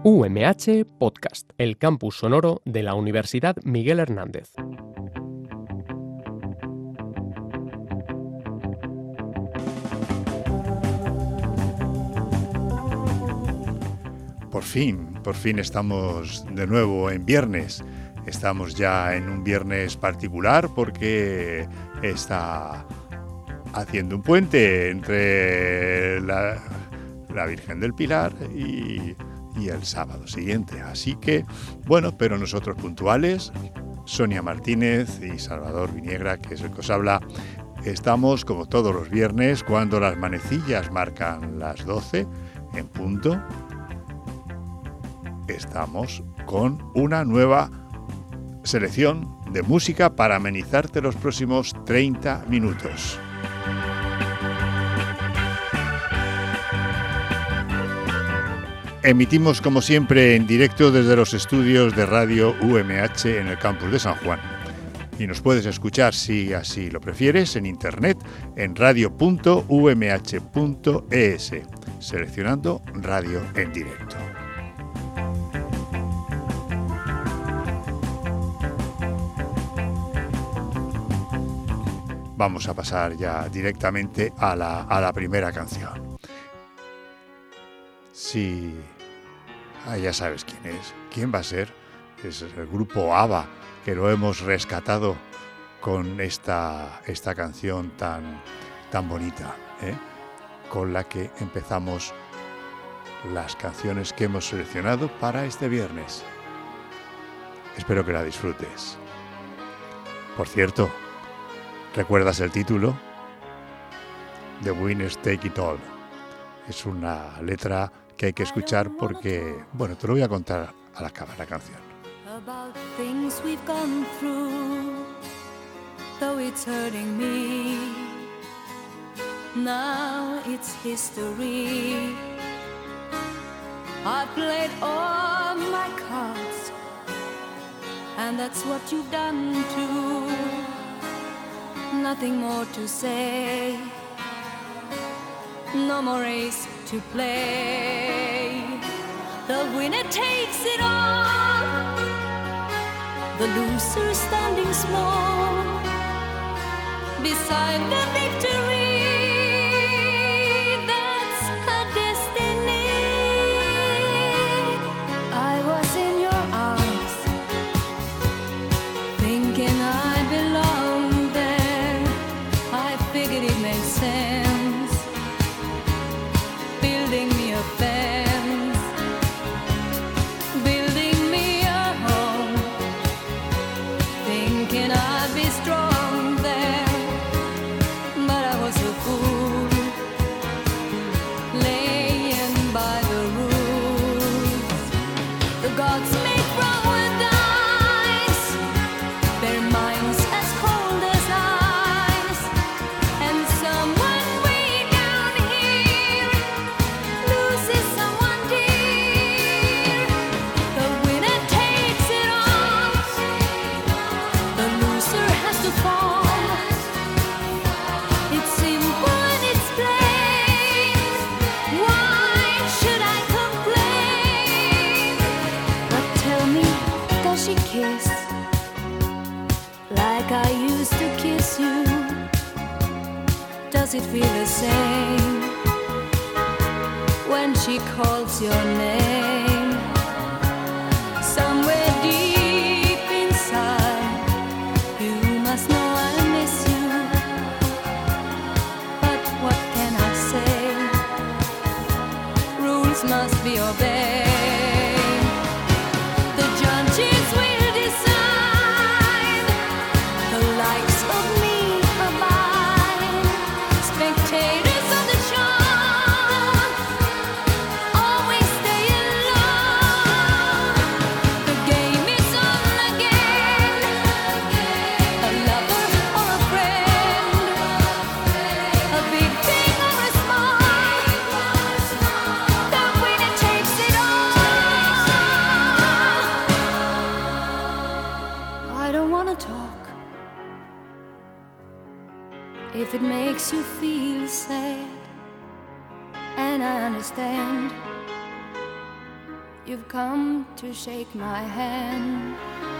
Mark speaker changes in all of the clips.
Speaker 1: UMH Podcast, el campus sonoro de la Universidad Miguel Hernández.
Speaker 2: Por fin estamos de nuevo en viernes. Estamos ya en un viernes particular porque está haciendo un puente entre la Virgen del Pilar y el sábado siguiente. Así que, bueno, pero nosotros puntuales, Sonia Martínez y Salvador Viniegra, que es el que os habla, estamos como todos los viernes cuando las manecillas marcan las 12 en punto. Estamos con una nueva selección de música para amenizarte los próximos 30 minutos. Emitimos como siempre en directo desde los estudios de Radio UMH en el campus de San Juan. Y nos puedes escuchar, si así lo prefieres, en internet en radio.umh.es, seleccionando Radio en directo. Vamos a pasar ya directamente a la primera canción. Sí, ya sabes quién es. ¿Quién va a ser? Es el grupo ABBA, que lo hemos rescatado con esta canción tan bonita, con la que empezamos las canciones que hemos seleccionado para este viernes. Espero que la disfrutes. Por cierto, ¿recuerdas el título? The Winners Take It All. Es una letra que hay que escuchar porque, bueno, te lo voy a contar al acabar la canción.
Speaker 3: About things we've gone through, though it's hurting me, now it's history. I played all my cards, and that's what you've done too. Nothing more to say, no more race to play. The winner takes it all, the loser standing small beside the victory. That's her destiny. I was in your arms, thinking I belonged there. I figured it made sense, building me a fence, building me a home, thinking I'd be strong there, but I was a fool, laying by the rules. The gods make wrong dice, their minds as cold as ice, and someone way down here loses someone dear. The winner takes it all, the loser has to fall. It's simple and it's plain, why should I complain? But tell me, does she kiss like I used to kiss you? Does it feel the same when she calls your name? Somewhere deep inside, you must know I miss you. But what can I say? Rules must be obeyed. The judges will decide, the likes of me abide. Spectators of the show always stay alone. The game is on again, a lover or a friend, a big thing or a small, the winner takes it all. I don't wanna talk if it makes you feel sad, and I understand. You've come to shake my hand.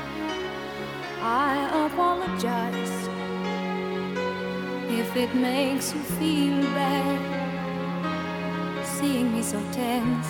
Speaker 3: I apologize if it makes you feel bad, seeing me so tense,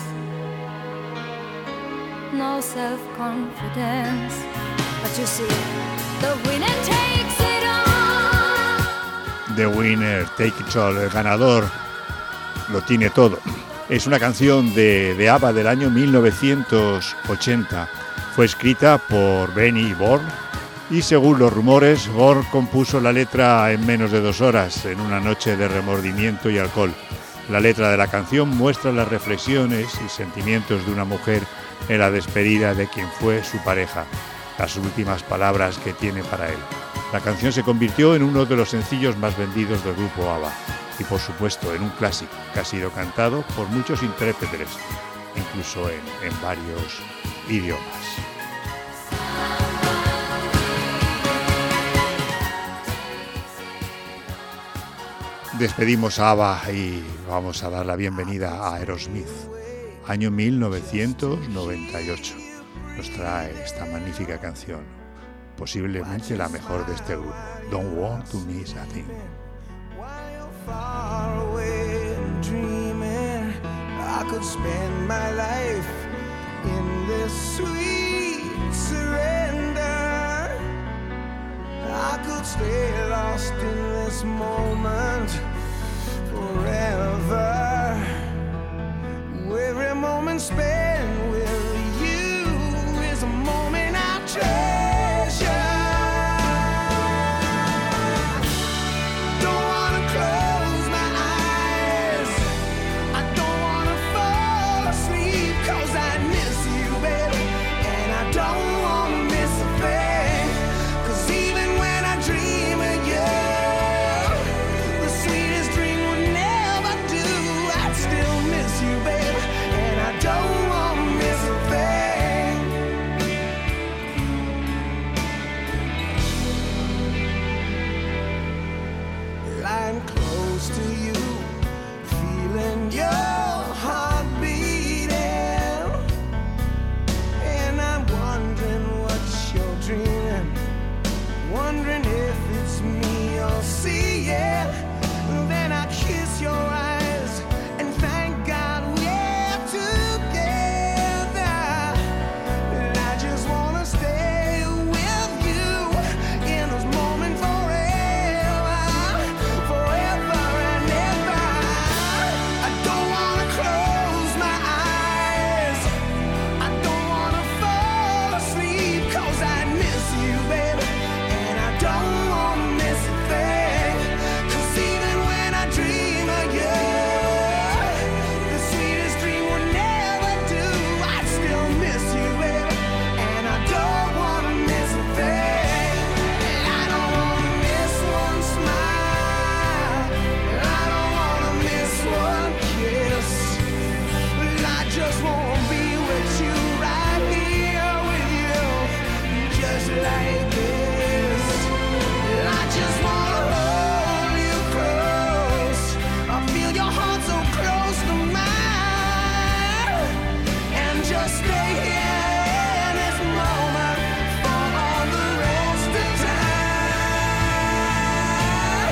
Speaker 3: no self-confidence. But you see, the winner takes it all.
Speaker 2: The winner take it all, el ganador lo tiene todo. Es una canción de ABBA del año 1980. Fue escrita por Benny Born y, según los rumores, Born compuso la letra en menos de 2 horas, en una noche de remordimiento y alcohol. La letra de la canción muestra las reflexiones y sentimientos de una mujer en la despedida de quien fue su pareja, las últimas palabras que tiene para él. La canción se convirtió en uno de los sencillos más vendidos del grupo ABBA y, por supuesto, en un clásico que ha sido cantado por muchos intérpretes, incluso en varios idiomas. Despedimos a ABBA y vamos a dar la bienvenida a Aerosmith. Año 1998. Nos trae esta magnífica canción, posiblemente la mejor de este grupo, Don't Want to Miss a Thing.
Speaker 4: Far away and dreaming, I could spend my life in this sweet surrender. I could stay lost in this moment forever. Every moment spent with you is a moment I treasure. Don't wanna close my eyes, I don't wanna fall asleep, 'cause I miss you, baby, and I don't wanna miss a thing. 'Cause even when I dream of you, the sweetest dream would never do. I'd still miss you, baby, and I don't wanna miss a thing. Lying close to you, feeling your heart beating, and I'm wondering what you're dreaming, wondering if it's me you're seeing. Then I kiss your eyes and thank God we're together. And I just wanna stay with you in this moment forever, forever and ever. I don't wanna close my eyes, I don't wanna fall asleep, 'cause I miss you, baby, and I don't wanna miss a thing. 'Cause even when I dream of you, the sweetest dream would never do. I'd still miss you, baby, and I don't wanna miss a thing. I don't wanna miss one smile, I don't wanna miss one kiss. I just wanna be with you, right here with you, just like this. I just wanna hold you close, I feel your heart so close to mine, and just stay here in this moment for all the rest of time.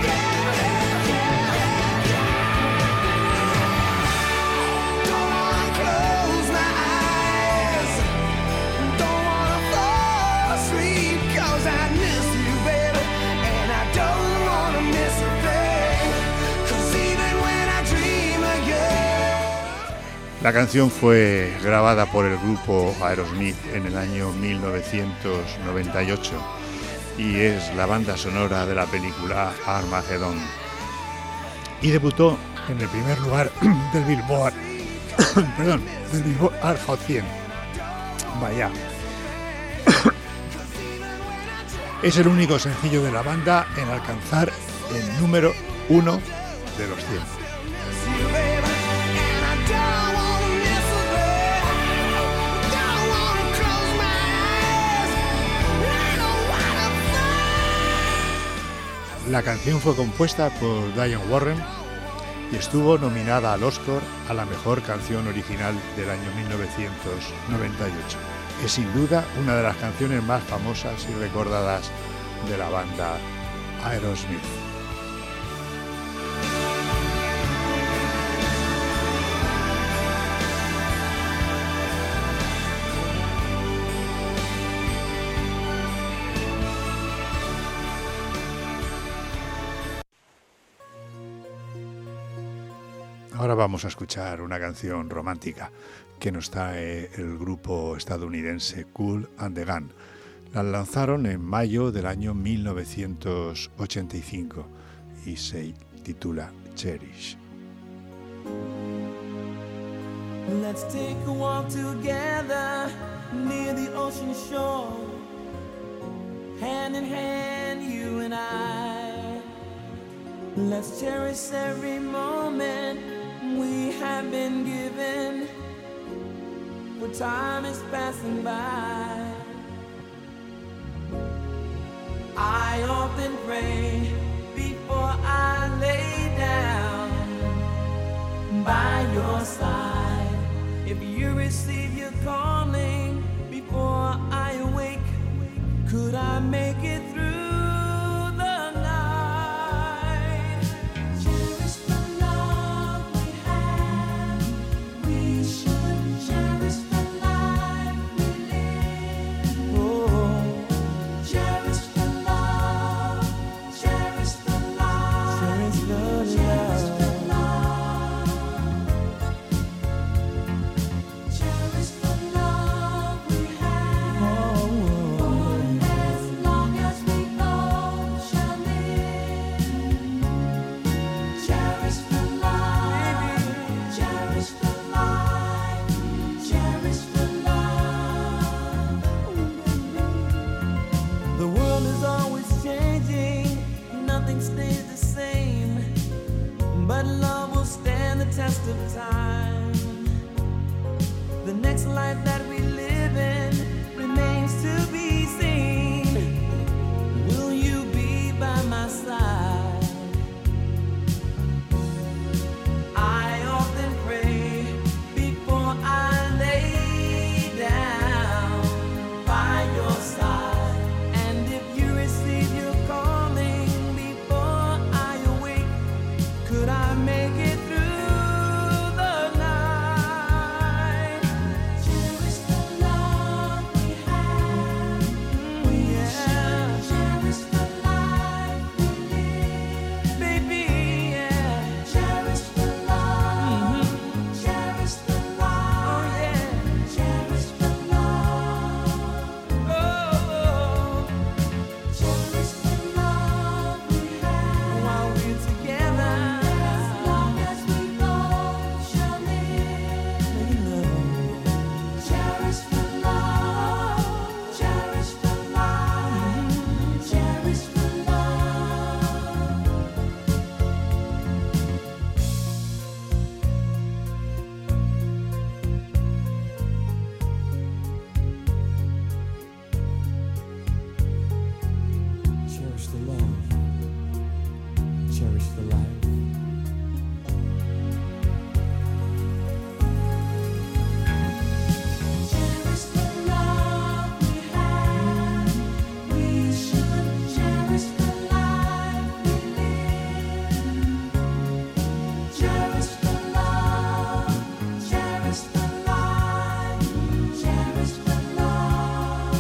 Speaker 4: Don't wanna close my eyes, don't wanna fall asleep, 'cause I miss you, baby, and I don't wanna miss a thing. 'Cause even when I dream of you.
Speaker 2: La canción fue grabada por el grupo Aerosmith en el año 1998 y es la banda sonora de la película Armageddon. Y debutó en el primer lugar del Billboard, del Billboard Hot 100. Vaya. Es el único sencillo de la banda en alcanzar el número 1 de los 100. La canción fue compuesta por Diane Warren y estuvo nominada al Oscar a la mejor canción original del año 1998. Es sin duda una de las canciones más famosas y recordadas de la banda Aerosmith. Ahora vamos a escuchar una canción romántica que nos trae el grupo estadounidense Kool and the Gang. La lanzaron en mayo del año 1985 y se titula Cherish.
Speaker 5: Let's take a walk together near the ocean shore, hand in hand, you and I. Let's cherish every moment we have been given, for time is passing by. I often pray before I lay down by your side. If you receive your calling before I awake, could I make it through the night? Cherish the love we have. We should cherish the life we live. Oh, cherish the love. Cherish the love. Cherish the love. Cherish the love. Cherish the love we have. For as long as we both shall live. Cherish the love. Cherish the life. Cherish the love. The world is always changing. Nothing stays the same. But love will stand the test of time. The next life that we live in remains to be seen. Will you be by my side? I often pray before I lay down by your side. And if you receive your calling before I awake, could I make it through the night? Cherish the love we have. We should cherish the life we live. Baby, yeah. Cherish the love. Cherish the love. Oh, yeah. Cherish the love. Oh, cherish the love we have while we're together. As long as we both shall live. Cherish the love. Cherish the life. Cherish the love. Cherish the love. Cherish the life. Cherish the love we have. We should cherish the life we live. Cherish the love. Cherish the life. Cherish the love.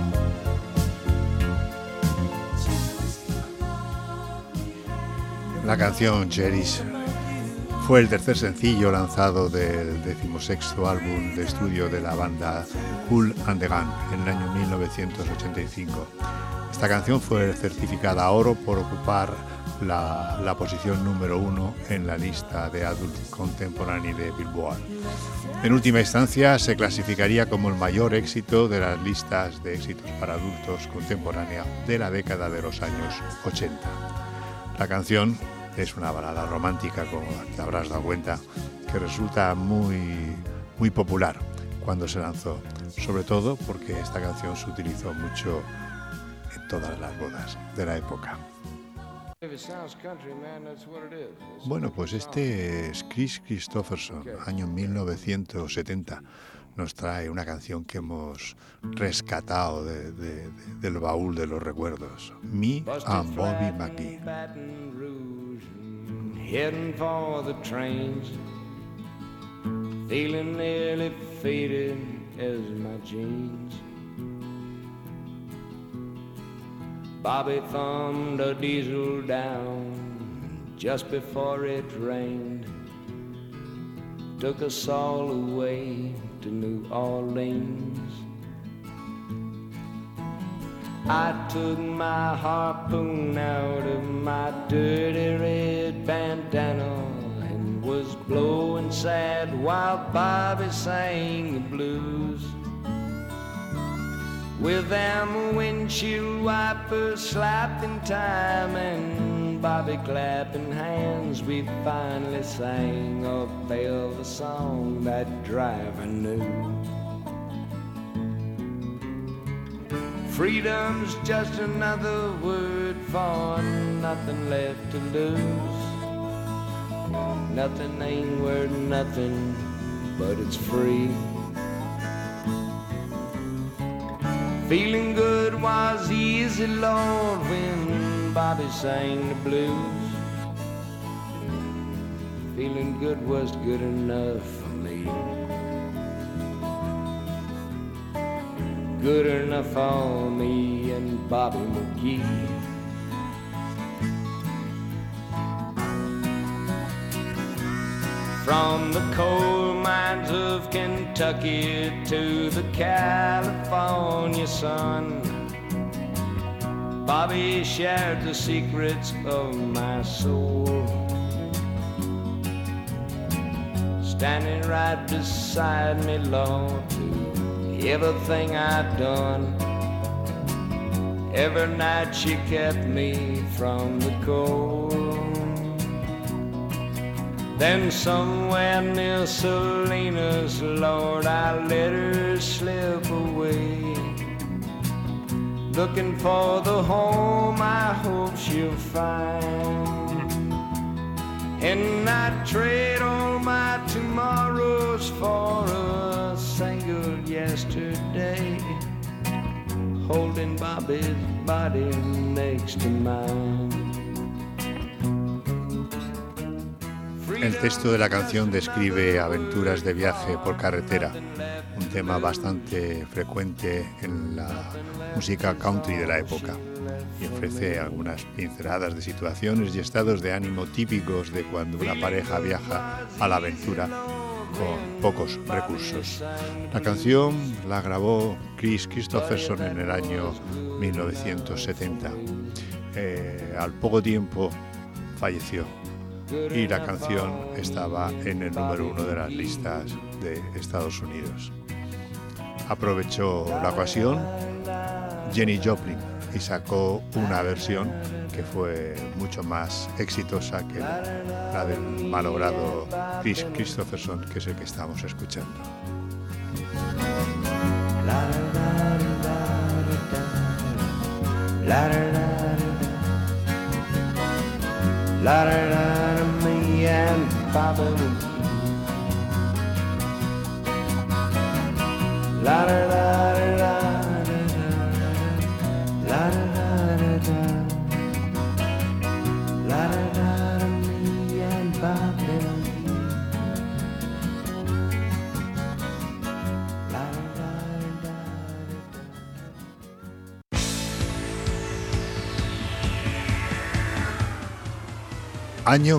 Speaker 5: Cherish the love we have.
Speaker 2: La canción Cherish fue el tercer sencillo lanzado del 16º álbum de estudio de la banda Kool and the Gang en el año 1985. Esta canción fue certificada oro por ocupar la posición número 1 en la lista de Adult Contemporary de Billboard. En última instancia, se clasificaría como el mayor éxito de las listas de éxitos para adultos contemporáneos de la década de los años 80. La canción es una balada romántica, como te habrás dado cuenta, que resulta muy popular cuando se lanzó, sobre todo porque esta canción se utilizó mucho en todas las bodas de la época.
Speaker 6: If it sounds country, man, that's what it is. It's
Speaker 2: Bueno, pues este es Chris Christopherson, año 1970. Nos trae una canción que hemos rescatado del baúl de los recuerdos. Me and Bobby McGee.
Speaker 6: Baton Rouge, heading for the trains, feeling nearly faded as my jeans. Bobby thumbed a diesel down just before it rained, took us all away to New Orleans. I took my harpoon out of my dirty red bandana and was blowing sad while Bobby sang the blues. With them windshield wipers slapping time and Bobby clapping hands, we finally sang a velvet song that driver knew. Freedom's just another word for nothing left to lose. Nothing ain't worth nothing, but it's free. Feeling good was easy, Lord, when Bobby sang the blues. Feeling good was good enough for me. Good enough for me and Bobby McGee. From the coal mines of Kentucky to the California sun, Bobby shared the secrets of my soul. Standing right beside me, Lord, to everything I've done. Every night she kept me from the cold. Then somewhere near Salinas, Lord, I let her slip away, looking for the home I hope she'll find. And I trade all my tomorrows for a single yesterday, holding Bobby's body next to mine.
Speaker 2: El texto de la canción describe aventuras de viaje por carretera, un tema bastante frecuente en la música country de la época, y ofrece algunas pinceladas de situaciones y estados de ánimo típicos de cuando una pareja viaja a la aventura con pocos recursos. La canción la grabó Chris Christopherson en el año 1970. Al poco tiempo falleció y la canción estaba en el número 1 de las listas de Estados Unidos. Aprovechó la ocasión Jenny Joplin y sacó una versión que fue mucho más exitosa que la del malogrado Chris Christopherson, que es el que estamos escuchando.
Speaker 6: La da da da, me and Bobby McGee. La da da da da, la da da da, la da da da, me and Bobby McGee. La da da da.
Speaker 2: Año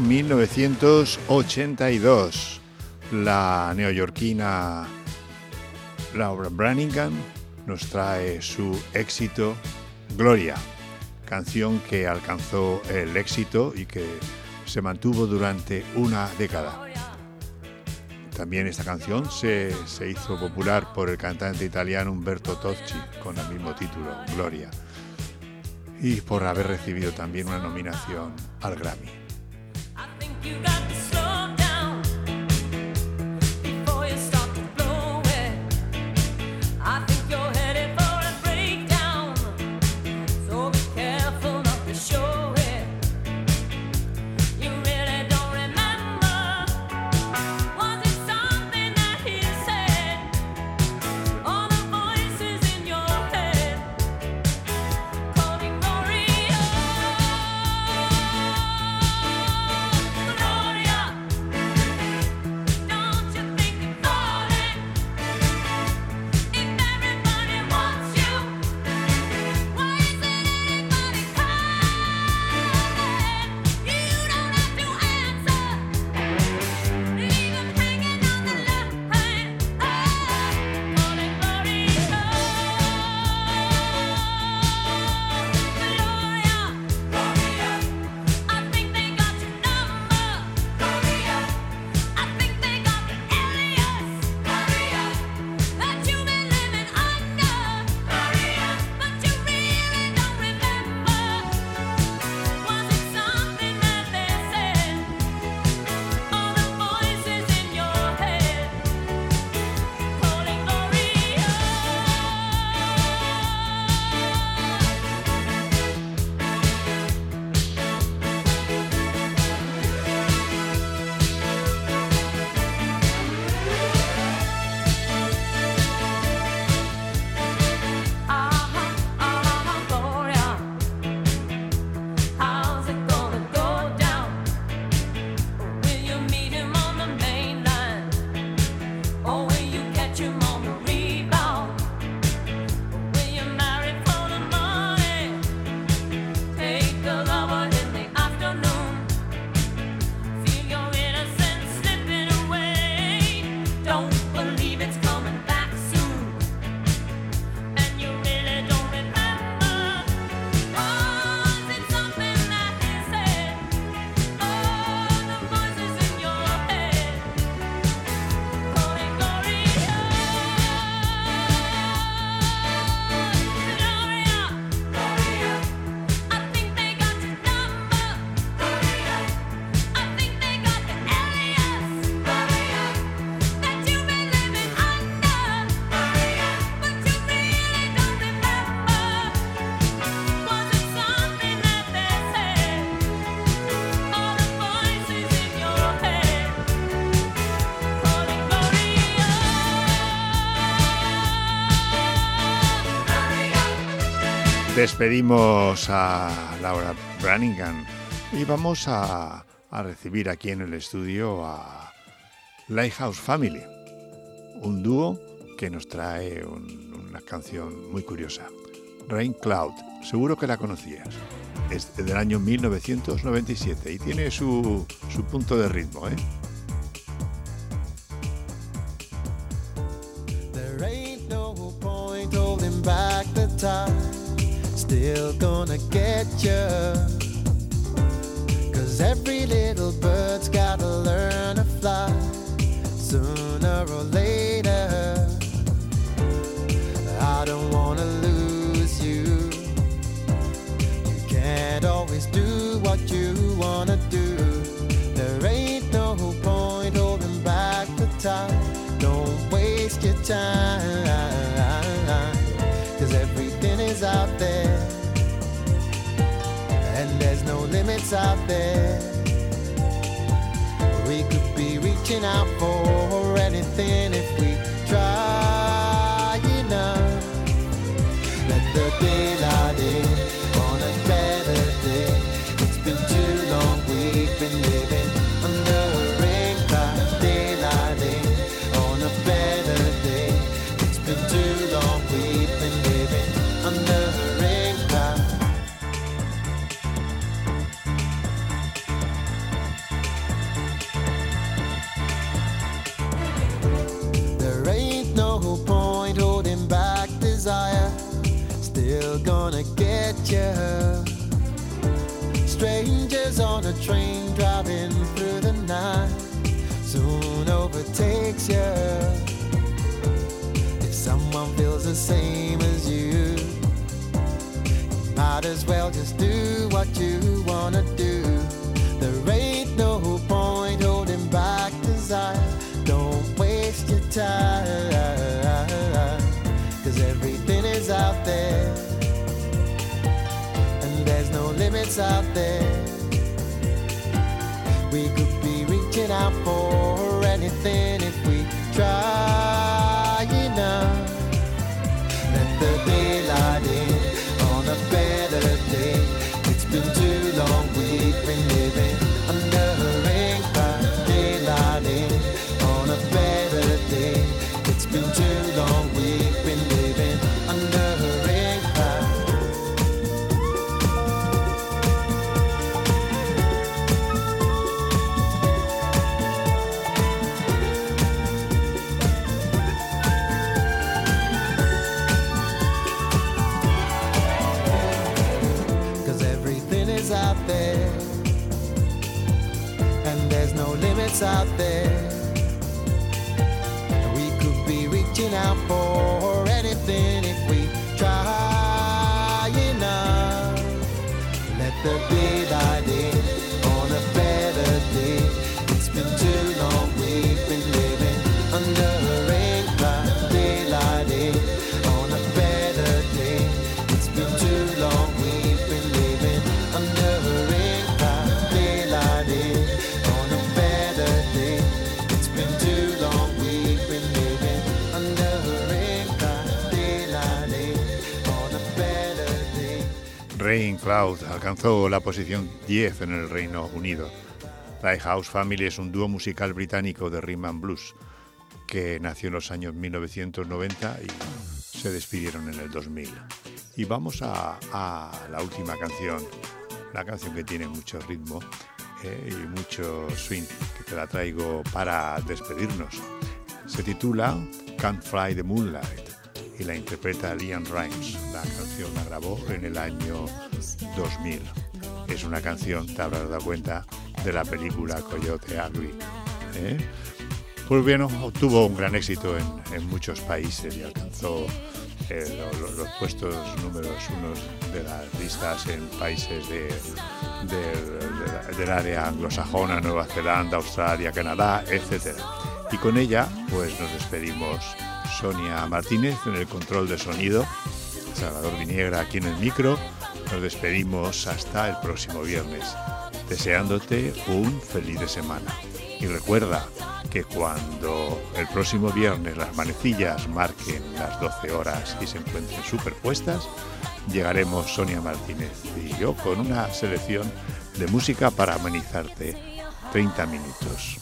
Speaker 2: 1982, la neoyorquina Laura Branigan nos trae su éxito Gloria, canción que alcanzó el éxito y que se mantuvo durante una década. También esta canción se hizo popular por el cantante italiano Umberto Tozzi con el mismo título, Gloria, y por haber recibido también una nominación al Grammy.
Speaker 3: You got to slow down before you start to blow it. I think you're headed for a breakdown, so be careful not to show it.
Speaker 2: Despedimos a Laura Branigan y vamos a recibir aquí en el estudio a Lighthouse Family, un dúo que nos trae una canción muy curiosa, Rain Cloud. Seguro que la conocías. Es del año 1997 y tiene su punto de ritmo, ¿eh?
Speaker 7: There ain't no point holding back the time. Still gonna get you. 'Cause every little bird's gotta learn to fly sooner or later. I don't wanna lose you. You can't always do what you wanna do. There ain't no point holding back the time. Don't waste your time. 'Cause everything is out there. And there's no limits out there. We could be reaching out for anything if we try enough. Let the daylight in on a better day. It's been too long, we've been living under a rain cloud. Daylight in on a better day. It's been too long, we've been living under a rain cloud. There ain't no point holding back desire. Still gonna get you. Strangers on a train driving through the night soon overtakes you. If someone feels the same as you, you might as well just do what you wanna do. There ain't no point holding back desire. Don't waste your time. 'Cause everything is out there. And there's no limits out there. We could be reaching out for anything if we try enough. Let the daylight in on a better day. It's been too long, we've been living under a rain cloud. Daylight in on a better day. It's been too long, we've been living under a rain cloud. Out there, and there's no limits out there. We could be reaching out for anything if we try enough. Let the daylight in on a better day. It's been too long, we've been living under a rain cloud. Daylight in on a better day. It's been too long, we've been living under a rain cloud. Daylight in on a better day. It's been too long, we've been living under a rain cloud. Daylight in on a better day.
Speaker 2: Rain Cloud alcanzó la posición 10 en el Reino Unido. Lighthouse Family es un dúo musical británico de rhythm and blues que nació en los años 1990 y se despidieron en el 2000. Y vamos a la última canción, una canción que tiene mucho ritmo y mucho swing, que te la traigo para despedirnos. Se titula Can't Fly the Moonlight y la interpreta Leanne Rimes. La canción la grabó en el año 2000. Es una canción, te habrás dado cuenta, de la película Coyote Ugly. Pues bien, obtuvo un gran éxito en muchos países y alcanzó los puestos números unos de las listas en países del área anglosajona, Nueva Zelanda, Australia, Canadá, etc. Y con ella pues nos despedimos. Sonia Martínez en el control de sonido, Salvador Viniegra aquí en el micro. Nos despedimos hasta el próximo viernes, deseándote un feliz de semana. Y recuerda que cuando el próximo viernes las manecillas marquen las 12 horas y se encuentren superpuestas, llegaremos Sonia Martínez y yo con una selección de música para amenizarte 30 minutos.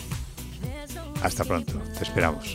Speaker 2: Hasta pronto, te esperamos.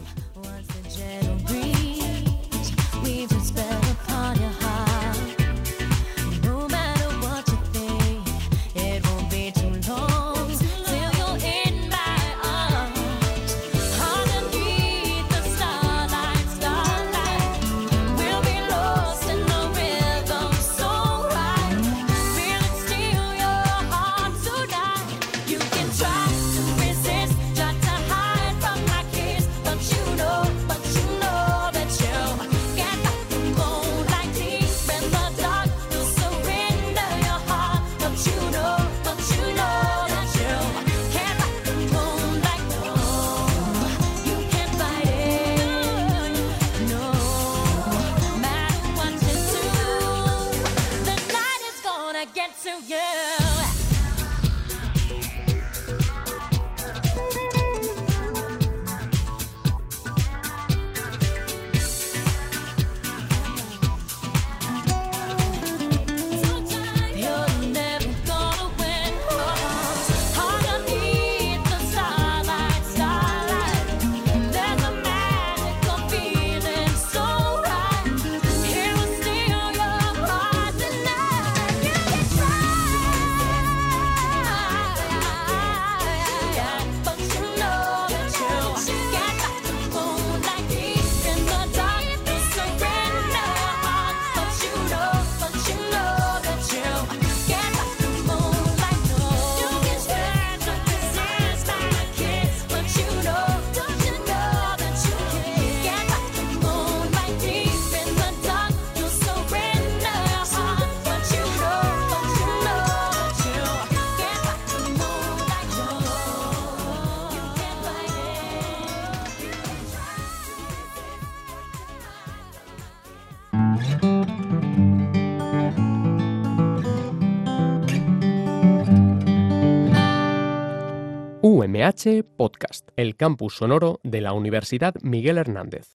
Speaker 1: UMH Podcast, el campus sonoro de la Universidad Miguel Hernández.